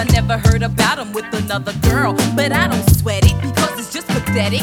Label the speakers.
Speaker 1: I never heard about him with another girl. But I don't sweat it,